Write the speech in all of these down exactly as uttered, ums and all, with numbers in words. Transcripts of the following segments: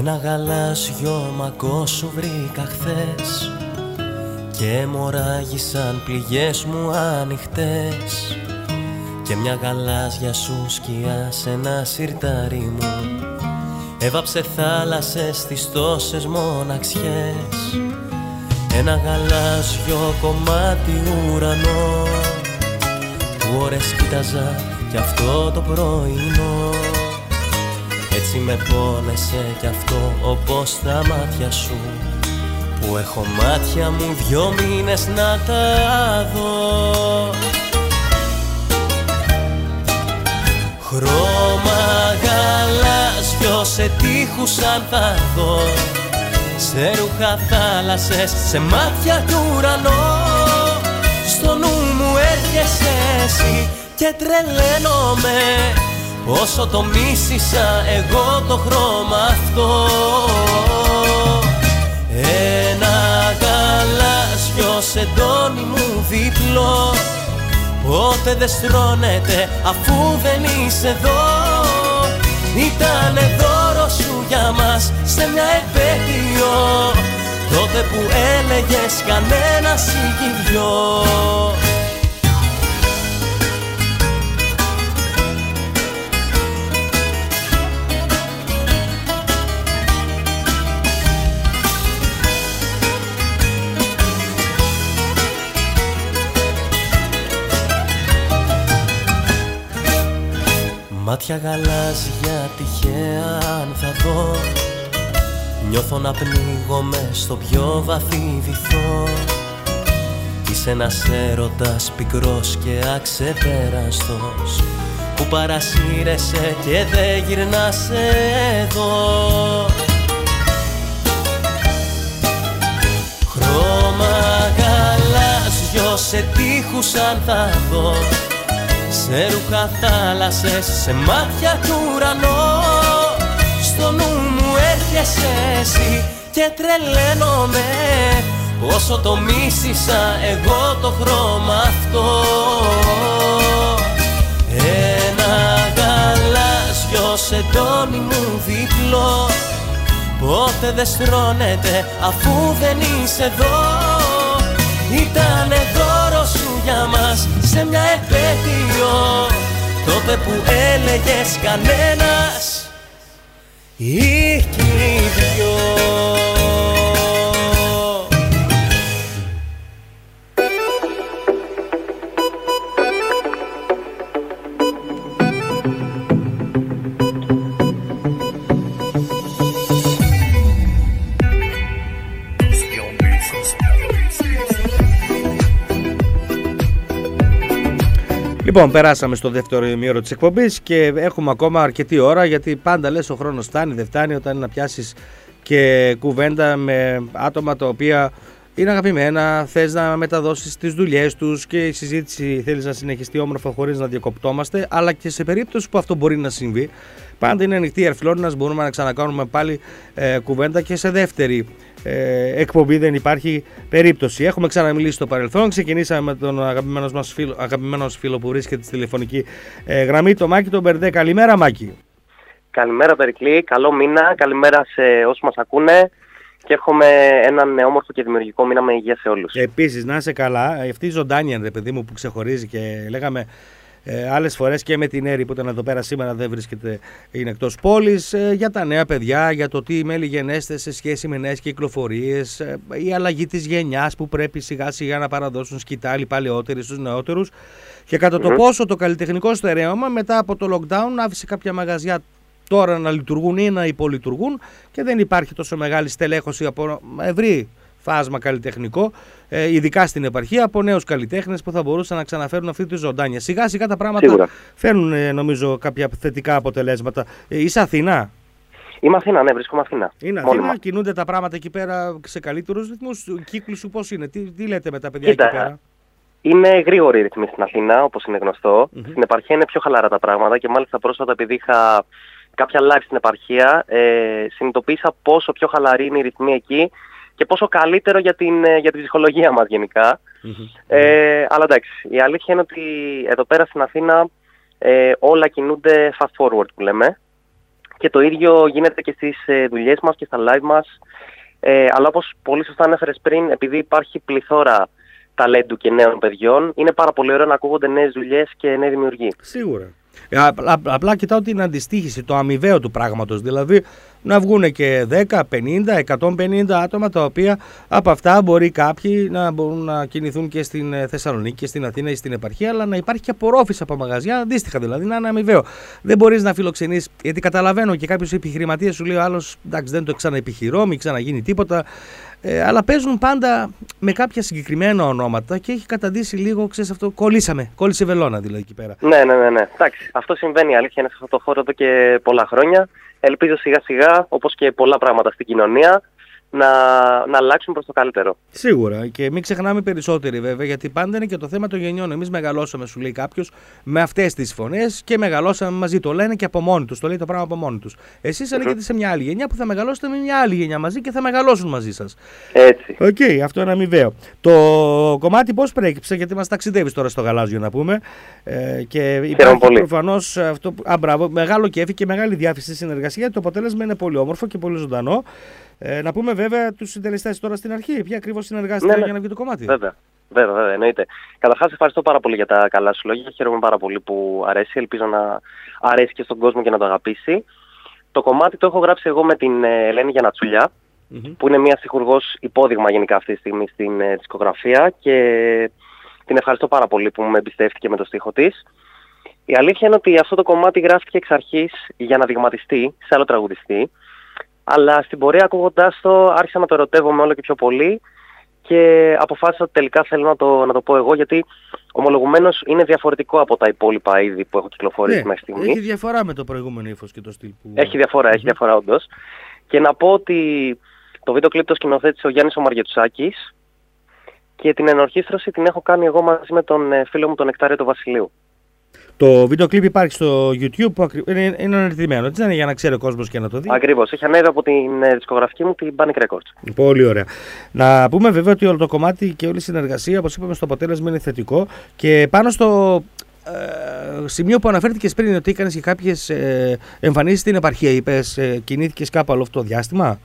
Ένα γαλάζιο μαγκό σου βρήκα χθες και μωράγισαν πληγές μου ανοιχτές και μια γαλάζια σου σκιά σε ένα σιρτάρι μου έβαψε θάλασσες στις τόσες μοναξιές. Ένα γαλάζιο κομμάτι ουρανό που ώρες κοίταζα κι αυτό το πρωινό. Έτσι με πόνεσε κι αυτό όπως τα μάτια σου που έχω μάτια μου δυο μήνες να τα δω. Χρώμα γαλάζιο σε τείχους αν θα δω, σε ρούχα θάλασσες, σε μάτια του ουρανό. Στο νου μου έρχεσαι εσύ και τρελαίνομαι όσο το μίσησα εγώ το χρώμα αυτό. Ένα γαλάζιο σεντόνι μου διπλό πότε δεν στρώνεται αφού δεν είσαι εδώ. Ήτανε δώρο σου για μας σε μια επέτειο, τότε που έλεγες κανένας ή κι δυο. Μάτια γαλάζια τυχαία αν θα δω, νιώθω να πνίγομαι στο πιο βαθύ βυθό. Είσαι ένας έρωτας πικρός και αξεπέραστος που παρασύρεσαι και δεν γυρνάς εδώ. Χρώμα γαλάζιο σε τείχους αν θα δω, σε ρούχα θάλασσες, σε μάτια του ουρανό. Στο νου μου έρχεσαι εσύ και τρελαίνομαι όσο το μίσησα εγώ το χρώμα αυτό. Ένα γαλάζιο σεντόνι μου διπλό πότε δεν στρώνεται αφού δεν είσαι εδώ. Ήτανε δώρο σου για μας σε μια επέτειο, τότε που έλεγες κανένας ή κι δυο. Λοιπόν, περάσαμε στο δεύτερο ημίωρο της εκπομπής και έχουμε ακόμα αρκετή ώρα, γιατί πάντα λες ο χρόνος φτάνει, δεν φτάνει όταν να πιάσεις και κουβέντα με άτομα τα οποία είναι αγαπημένα, θες να μεταδώσεις τις δουλειές τους και η συζήτηση θέλεις να συνεχιστεί όμορφα χωρίς να διακοπτόμαστε, αλλά και σε περίπτωση που αυτό μπορεί να συμβεί, πάντα είναι ανοιχτή η Αρφιλόνινας, μπορούμε να ξανακάνουμε πάλι ε, κουβέντα και σε δεύτερη ε, εκπομπή, δεν υπάρχει περίπτωση. Έχουμε ξαναμιλήσει στο παρελθόν, ξεκινήσαμε με τον αγαπημένο μας φίλο, αγαπημένος φίλο που βρίσκεται στη τηλεφωνική ε, γραμμή, το Μάκη τον Μπερδέ. Καλημέρα Μάκη. Καλημέρα Περικλή, καλό μήνα, καλημέρα σε όσους μας ακούνε και εύχομαι έναν όμορφο και δημιουργικό μήνα με υγεία σε όλους. Επίσης να είσαι καλά, αυτή η ζωντάνια ρε παιδί μου που ξεχωρίζει και λέγαμε Ε, άλλες φορές και με την Έρη που ήταν εδώ πέρα σήμερα δεν βρίσκεται, είναι εκτός πόλης, ε, για τα νέα παιδιά, για το τι μέλη γενέστε σε σχέση με νέες κυκλοφορίες, ε, η αλλαγή της γενιάς που πρέπει σιγά σιγά να παραδώσουν σκητάλη οι παλαιότεροι στους νεότερους και κατά mm-hmm. το πόσο το καλλιτεχνικό στερέωμα μετά από το lockdown άφησε κάποια μαγαζιά τώρα να λειτουργούν ή να υπολειτουργούν και δεν υπάρχει τόσο μεγάλη στελέχωση από ευρύ φάσμα καλλιτεχνικό, ε, ειδικά στην επαρχία, από νέους καλλιτέχνες που θα μπορούσαν να ξαναφέρουν αυτή τη ζωντάνια. Σιγά σιγά τα πράγματα Σίγουρα. φέρνουν ε, νομίζω κάποια θετικά αποτελέσματα. Ε, είσαι Αθήνα? Είμαι Αθήνα, ναι, βρίσκομαι Αθήνα. Είναι Αθήνα, Μόνιμα. Κινούνται τα πράγματα εκεί πέρα σε καλύτερους ρυθμούς, κύκλους σου πώς είναι, τι, τι λέτε με τα παιδιά Κοίτα, εκεί πέρα? Είναι γρήγορη η ρυθμή στην Αθήνα, όπως είναι γνωστό. Mm-hmm. Στην επαρχία είναι πιο χαλαρά τα πράγματα και μάλιστα πρόσφατα επειδή είχα κάποια live στην επαρχία, ε, συνειδητοποίησα πόσο πιο χαλαρή είναι η ρυθμή εκεί και πόσο καλύτερο για την, για την ψυχολογία μας γενικά. Mm-hmm. Ε, αλλά εντάξει, η αλήθεια είναι ότι εδώ πέρα στην Αθήνα ε, όλα κινούνται fast forward που λέμε. Και το ίδιο γίνεται και στις ε, δουλειές μας και στα live μας. Ε, αλλά όπως πολύ σωστά ανέφερες πριν, επειδή υπάρχει πληθώρα ταλέντου και νέων παιδιών, είναι πάρα πολύ ωραίο να ακούγονται νέες δουλειές και νέοι δημιουργοί. Σίγουρα. Απλά, απλά κοιτάω την αντιστοίχηση, το αμοιβαίο του πράγματος. Δηλαδή να βγουν και δέκα, πενήντα, εκατόν πενήντα άτομα, τα οποία από αυτά μπορεί κάποιοι να μπορούν να κινηθούν και στην Θεσσαλονίκη και στην Αθήνα ή στην επαρχία, αλλά να υπάρχει και απορρόφηση από μαγαζιά, αντίστοιχα δηλαδή, να είναι αμοιβαίο. Δεν μπορείς να φιλοξενείς, γιατί καταλαβαίνω και κάποιους επιχειρηματίες σου λέει ο άλλος, εντάξει, δεν το ξαναεπιχειρώ, μην ξαναγίνει τίποτα. Ε, αλλά παίζουν πάντα με κάποια συγκεκριμένα ονόματα και έχει καταντήσει λίγο, ξέρεις αυτό, κολλήσαμε, κόλλησε βελόνα δηλαδή εκεί πέρα. Ναι, ναι, ναι, ναι. Εντάξει, αυτό συμβαίνει, η αλήθεια είναι σε αυτό το χώρο εδώ και πολλά χρόνια. Ελπίζω σιγά σιγά, όπως και πολλά πράγματα στην κοινωνία, να, να αλλάξουν προς το καλύτερο. Σίγουρα, και μην ξεχνάμε περισσότεροι βέβαια, γιατί πάντα είναι και το θέμα των γενιών. Εμείς μεγαλώσαμε, σου λέει κάποιος, με αυτές τις φωνές και μεγαλώσαμε μαζί. Το λένε και από μόνοι τους, το λέει το πράγμα από μόνοι τους. Εσείς Mm-hmm. ανήκετε σε μια άλλη γενιά που θα μεγαλώσετε με μια άλλη γενιά μαζί και θα μεγαλώσουν μαζί σας. Έτσι. Οκ, okay, αυτό είναι αμοιβαίο. Το κομμάτι πώς προέκυψε, γιατί μας ταξιδεύεις τώρα στο γαλάζιο να πούμε. Ε, και υπάρχει προφανώς αυτό. Α, μπράβο, μεγάλο κέφι και μεγάλη διάθεση στη συνεργασία. Το αποτέλεσμα είναι πολύ όμορφο και πολύ ζωντανό. Ε, να πούμε βέβαια τους συντελεστές τώρα στην αρχή. Ποια ακριβώς συνεργάστηκε ναι, για να βγει το κομμάτι. Βέβαια, βέβαια, βέβαια, εννοείται. Καταρχάς, ευχαριστώ πάρα πολύ για τα καλά σου λόγια. Χαίρομαι πάρα πολύ που αρέσει. Ελπίζω να αρέσει και στον κόσμο και να το αγαπήσει. Το κομμάτι το έχω γράψει εγώ με την Ελένη Γιανατσουλιά, mm-hmm. που είναι μια στιχουργός υπόδειγμα γενικά αυτή τη στιγμή στην ε, δισκογραφία, και την ευχαριστώ πάρα πολύ που με εμπιστεύτηκε με το στίχο της. Η αλήθεια είναι ότι αυτό το κομμάτι γράφτηκε εξ αρχής για να δειγματιστεί σε άλλο τραγουδιστή. Αλλά στην πορεία ακούγοντάς το άρχισα να το ερωτεύομαι όλο και πιο πολύ και αποφάσισα ότι τελικά θέλω να το, να το πω εγώ, γιατί ομολογουμένως είναι διαφορετικό από τα υπόλοιπα είδη που έχω κυκλοφορήσει ναι, μέχρι στιγμή. Έχει διαφορά με το προηγούμενο ύφος και το στυλ που... Έχει διαφορά, mm-hmm. έχει διαφορά όντως. Και να πω ότι το βίντεο κλιπ το σκηνοθέτησε ο Γιάννης ο Μαριετσάκης και την ενορχήστρωση την έχω κάνει εγώ μαζί με τον φίλο μου τον Νεκτάριο του Βασιλείου. Το βίντεο κλιπ υπάρχει στο YouTube, που είναι, είναι αναρτημένο, έτσι δεν είναι, για να ξέρει ο κόσμος και να το δει. Ακριβώς, έχει ανέβει από την δισκογραφική μου, την Panic Records. Πολύ ωραία. Να πούμε βέβαια ότι όλο το κομμάτι και όλη η συνεργασία, όπως είπαμε, στο αποτέλεσμα είναι θετικό, και πάνω στο ε, σημείο που αναφέρθηκες πριν, ότι έκανες και κάποιες ε, εμφανίσεις στην επαρχία, είπες, ε, κινήθηκες κάπου άλλο αυτό το διάστημα.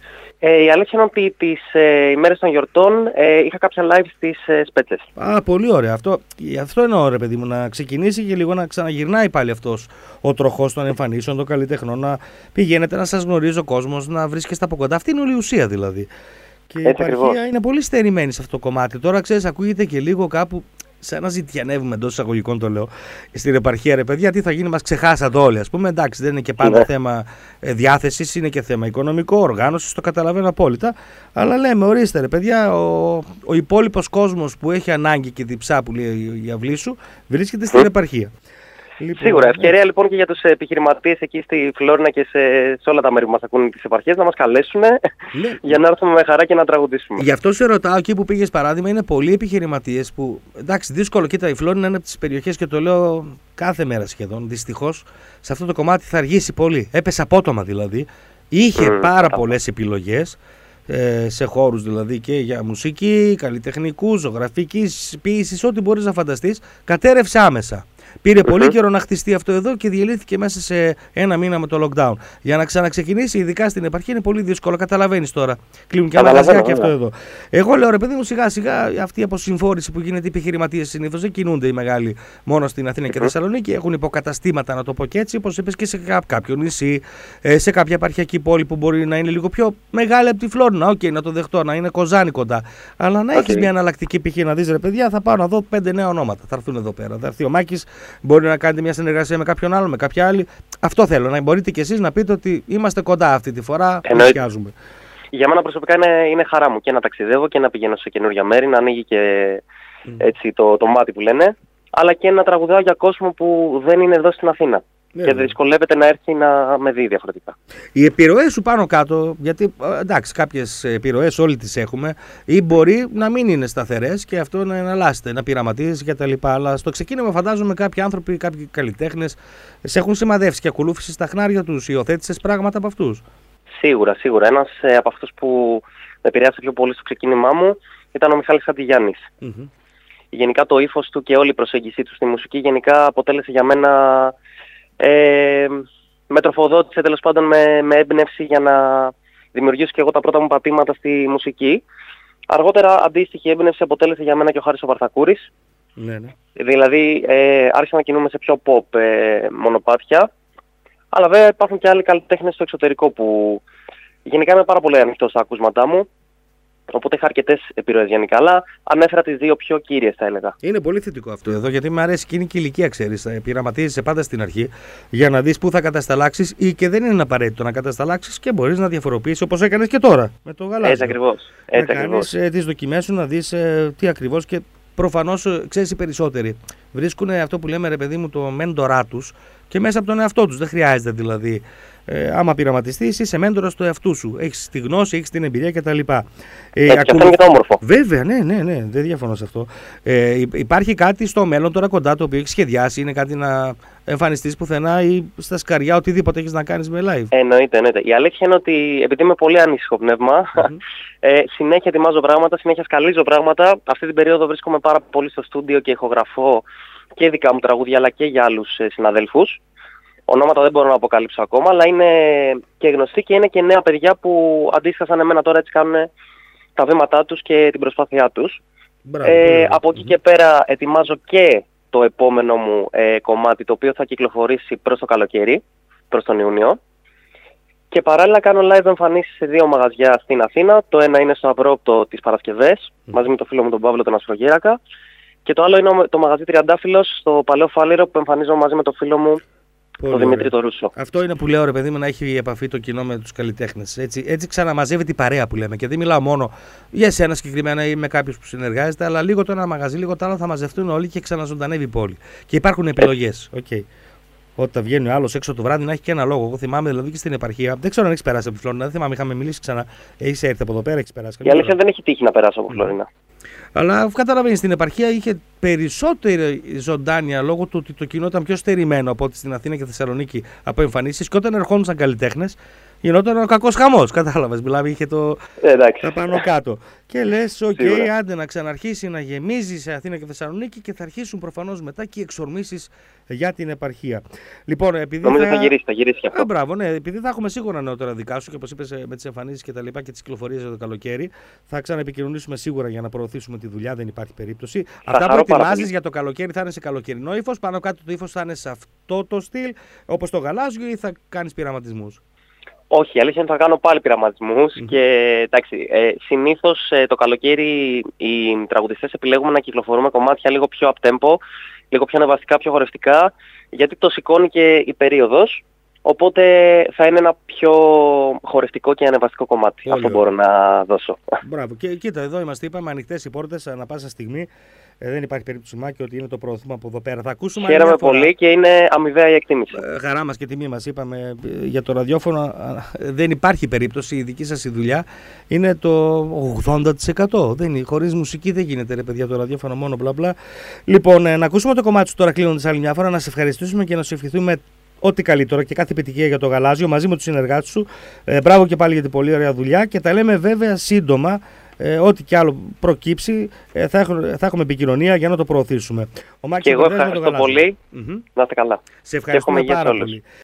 Ε, η αλήθεια είναι ότι τις ε, ημέρες των γιορτών ε, είχα κάποια live στις ε, Σπέτσες. Α, πολύ ωραία. Αυτό, αυτό εννοώ, ρε παιδί μου, να ξεκινήσει και λίγο να ξαναγυρνάει πάλι αυτός ο τροχός των εμφανίσεων, των καλλιτεχνών, να πηγαίνετε, να σας γνωρίζει ο κόσμος, να βρίσκεστε από κοντά. Αυτή είναι όλη η ουσία δηλαδή. Και η επαρχία είναι πολύ στερημένη σε αυτό το κομμάτι. Τώρα ξέρεις, ακούγεται και λίγο κάπου σαν να ζητιανεύουμε, εντός εισαγωγικών το λέω, στην επαρχία, ρε παιδιά, τι θα γίνει, μας ξεχάσατε όλοι, ας πούμε. Εντάξει, δεν είναι και πάντα ναι. θέμα ε, διάθεσης, είναι και θέμα οικονομικό, οργάνωσης, το καταλαβαίνω απόλυτα. Αλλά λέμε, ορίστε, ρε παιδιά, ο, ο υπόλοιπος κόσμος που έχει ανάγκη και διψά, που λέει η αυλή σου, βρίσκεται στην επαρχία. Λοιπόν, σίγουρα. Ευκαιρία ναι. λοιπόν και για τους επιχειρηματίες εκεί στη Φλόρινα και σε, σε όλα τα μέρη που μας ακούν τις επαρχίες να μας καλέσουν ναι. για να έρθουμε με χαρά και να τραγουδήσουμε. Γι' αυτό σε ρωτάω, εκεί που πήγες παράδειγμα, είναι πολλοί επιχειρηματίες που, εντάξει, δύσκολο, κοίτα, η Φλόρινα είναι από τις περιοχές και το λέω κάθε μέρα σχεδόν, δυστυχώς, σε αυτό το κομμάτι θα αργήσει πολύ. Έπεσε απότομα δηλαδή. Είχε mm, πάρα mm. πολλές επιλογές. Ε, σε χώρους δηλαδή και για μουσική, καλλιτεχνικού, ζωγραφική, ποίηση, ό,τι μπορείς να φανταστείς, κατέρευσε άμεσα. Πήρε mm-hmm. πολύ καιρό να χτιστεί αυτό εδώ και διελύθηκε μέσα σε ένα μήνα με το lockdown. Για να ξαναξεκινήσει, ειδικά στην επαρχία, είναι πολύ δύσκολο. Καταλαβαίνεις τώρα. Κλείνουν και άλλα μαγαζιά και αυτό εδώ. Εγώ λέω, ρε παιδί μου, σιγά σιγά αυτή η αποσυμφόρηση που γίνεται, οι επιχειρηματίες συνήθως δεν κινούνται οι μεγάλοι μόνο στην Αθήνα και mm-hmm. Θεσσαλονίκη. Έχουν υποκαταστήματα, να το πω και έτσι, όπως είπες, και σε κάποιο νησί, σε κάποια επαρχιακή πόλη που μπορεί να είναι λίγο πιο μεγάλη από τη Φλόρινα. Οκ, okay, να το δεχτώ, να είναι Κοζάνη κοντά. Αλλά να okay. έχεις μια εναλλακτική π.χ. να δεις, ρε παιδιά, θα πάω να δω πέντε νέα ονόματα. Θα έρθουν εδώ πέρα. Θα έρθει ο Μάκης. Μπορεί να κάνετε μια συνεργασία με κάποιον άλλο, με κάποια άλλη. Αυτό θέλω. Να μπορείτε κι εσείς να πείτε ότι είμαστε κοντά αυτή τη φορά. Πλησιάζουμε. Για μένα προσωπικά είναι, είναι χαρά μου και να ταξιδεύω και να πηγαίνω σε καινούργια μέρη, να ανοίγει και mm. έτσι, το, το μάτι που λένε, αλλά και να τραγουδάω για κόσμο που δεν είναι εδώ στην Αθήνα. Yeah. Και δυσκολεύεται να έρθει να με δει διαφορετικά. Οι επιρροές σου πάνω κάτω, γιατί εντάξει, κάποιες επιρροές όλοι τις έχουμε, ή μπορεί να μην είναι σταθερές και αυτό να εναλλάσσεται, να πειραματίζεις κτλ. Αλλά στο ξεκίνημα φαντάζομαι κάποιοι άνθρωποι, κάποιοι καλλιτέχνες σε έχουν σημαδεύσει και ακολούθησες στα χνάρια τους, υιοθέτησες πράγματα από αυτούς. Σίγουρα, σίγουρα. Ένας ε, από αυτούς που με επηρέασε πιο πολύ στο ξεκίνημά μου ήταν ο Μιχάλης Αντιγιάννης. Mm-hmm. Γενικά το ύφος του και όλη η προσέγγιση του στη μουσική γενικά αποτέλεσε για μένα Ε, με τροφοδότησε τέλος πάντων με, με έμπνευση για να δημιουργήσω και εγώ τα πρώτα μου πατήματα στη μουσική. Αργότερα αντίστοιχη έμπνευση αποτέλεσε για μένα και ο Χάρης ο Βαρθακούρης. Ναι, ναι. Δηλαδή ε, άρχισα να κινούμαι σε πιο pop ε, μονοπάτια. Αλλά βέβαια υπάρχουν και άλλοι καλλιτέχνες στο εξωτερικό που γενικά είμαι πάρα πολύ ανοιχτός στα ακούσματά μου. Οπότε είχα αρκετές επιρροές γενικά, αλλά ανέφερα τις δύο πιο κύριες, θα έλεγα. Είναι πολύ θετικό αυτό εδώ, γιατί μου αρέσει και είναι και η ηλικία, ξέρεις. Πειραματίζεσαι πάντα στην αρχή για να δεις πού θα κατασταλάξεις, ή και δεν είναι απαραίτητο να κατασταλάξεις και μπορείς να διαφοροποιήσεις όπως έκανες και τώρα με το γαλάζιο. Έτσι ακριβώς. Έτσι να κάνεις ε, τις δοκιμές σου, να δεις ε, τι ακριβώς, και προφανώς ε, ξέρεις οι περισσότεροι βρίσκουν αυτό που λέμε, ρε παιδί μου, το μέντορά τους και μέσα από τον εαυτό τους. Δεν χρειάζεται δηλαδή. Ε, άμα πειραματιστείς, είσαι μέντορας του εαυτού σου. Έχεις τη γνώση, έχεις την εμπειρία κτλ. Ε, και αυτό είναι και το όμορφο. Βέβαια, ναι, ναι, ναι, δεν διαφωνώ σε αυτό. Ε, υπάρχει κάτι στο μέλλον τώρα κοντά το οποίο έχεις σχεδιάσει, είναι κάτι να εμφανιστείς πουθενά ή στα σκαριά, οτιδήποτε έχεις να κάνεις με live? Εννοείται, εννοείται. Η αλήθεια είναι ότι επειδή είμαι πολύ ανήσυχο πνεύμα, mm-hmm. ε, συνέχεια ετοιμάζω πράγματα, συνέχεια σκαλίζω πράγματα. Αυτή την περίοδο βρίσκομαι πάρα πολύ στο στούντιο και ηχογραφώ και δικά μου τραγούδια αλλά και για άλλους ε, συναδέλφους. Ονόματα δεν μπορώ να αποκαλύψω ακόμα, αλλά είναι και γνωστοί και είναι και νέα παιδιά που αντίστοιχα σαν εμένα τώρα έτσι κάνουν τα βήματά τους και την προσπάθειά τους. Μπράβο, ε, από εκεί και πέρα ετοιμάζω και το επόμενο μου ε, κομμάτι, το οποίο θα κυκλοφορήσει προς το καλοκαίρι, προς τον Ιούνιο. Και παράλληλα κάνω live εμφανίσεις σε δύο μαγαζιά στην Αθήνα. Το ένα είναι στο Αυρόπτο τις Παρασκευές, mm. μαζί με τον φίλο μου τον Παύλο τον Αστρογέρακα. Και το άλλο είναι το μαγαζί Τριαντάφυλλος στο Παλαιό Φάληρο, που εμφανίζω μαζί με τον φίλο μου το Δημήτρη το Ρούσο. Αυτό είναι που λέω, ρε παιδί μου, να έχει επαφή το κοινό με τους καλλιτέχνες. Έτσι, έτσι ξαναμαζεύεται η παρέα που λέμε. Και δεν μιλάω μόνο για εσένα συγκεκριμένα ή με κάποιους που συνεργάζεται, αλλά λίγο το ένα μαγαζί, λίγο το άλλο θα μαζευτούν όλοι και ξαναζωντανεύει η πόλη. Και υπάρχουν επιλογές. Okay. Όταν βγαίνει ο άλλος έξω το βράδυ να έχει και ένα λόγο. Εγώ θυμάμαι δηλαδή και στην επαρχία. Δεν ξέρω αν έχει περάσει από τη Φλόρινα. Δεν θυμάμαι, είχαμε μιλήσει ξανά. Έχει έρθει από εδώ πέρα, έχει περάσει. Η αλήθεια δεν έχει τύχει να περάσω από Φλόρινα. Αλλά καταλαβαίνεις, στην επαρχία είχε περισσότερη ζωντάνια λόγω του ότι το κοινό ήταν πιο στερημένο από ότι στην Αθήνα και Θεσσαλονίκη από εμφανίσεις. Και όταν ερχόντουσαν καλλιτέχνες, γινόταν ο κακός χαμός. Κατάλαβες, δηλαδή είχε το ε, τα πάνω κάτω. Και λες, οκ, okay, άντε να ξαναρχίσει να γεμίζει σε Αθήνα και Θεσσαλονίκη και θα αρχίσουν προφανώς μετά και οι εξορμήσεις για την επαρχία. Λοιπόν, επειδή νομίζω θα... θα γυρίσει, θα γυρίσει και αυτό. Α, μπράβο, ναι, επειδή θα έχουμε σίγουρα νεότερα δικά σου και όπως είπες με τις εμφανίσεις και τα λοιπά και τις κυκλοφορίες για το καλοκαίρι, θα ξαναεπικοινωνήσουμε σίγουρα για να προωθήσουμε τη δουλειά, δεν υπάρχει περίπτωση. Θα Αυτά που ετοιμάζεις για το καλοκαίρι θα είναι σε καλοκαιρινό ύφος, πάνω κάτω το ύφος θα είναι σε αυτό το στυλ, όπως το γαλάζιο, ή θα κάνεις πειραματισμούς? Όχι, η αλήθεια είναι ότι θα κάνω πάλι πειραματισμούς mm-hmm. και εντάξει, ε, συνήθως ε, το καλοκαίρι οι τραγουδιστές επιλέγουμε να κυκλοφορούμε κομμάτια λίγο πιο up-tempo, λίγο πιο ανεβαστικά, πιο χορευτικά, γιατί το σηκώνει και η περίοδος, οπότε θα είναι ένα πιο χορευτικό και ανεβαστικό κομμάτι. Πολύ Αυτό μπορώ να δώσω. Μπράβο. Και κοίτα, εδώ είμαστε, είπαμε, ανοιχτές οι πόρτες ανά πάσα στιγμή. Ε, δεν υπάρχει περίπτωση Μάκη ότι είναι το προωθούμε από εδώ πέρα. Θα ακούσουμε. Χαίρομαι πολύ και είναι αμοιβαία η εκτίμηση. Ε, χαρά μας και τιμή μας. Είπαμε για το ραδιόφωνο, ε, δεν υπάρχει περίπτωση. Η δική σας η δουλειά είναι το ογδόντα τοις εκατό. Δεν είναι, χωρίς μουσική δεν γίνεται, ρε παιδιά, το ραδιόφωνο μόνο μπλα μπλα. Λοιπόν, ε, να ακούσουμε το κομμάτι σου τώρα κλείνοντας άλλη μια φορά, να σε ευχαριστήσουμε και να σου ευχηθούμε ό,τι καλύτερο και κάθε επιτυχία για το γαλάζιο μαζί με τους συνεργάτες σου. Ε, μπράβο και πάλι για την πολύ ωραία δουλειά και τα λέμε βέβαια σύντομα. Ε, ό,τι και άλλο προκύψει, ε, θα, έχουμε, θα έχουμε επικοινωνία για να το προωθήσουμε. Ο Μάκης, και εγώ ευχαριστώ πολύ. Mm-hmm. Να είστε καλά. Σε ευχαριστούμε πάρα πολύ.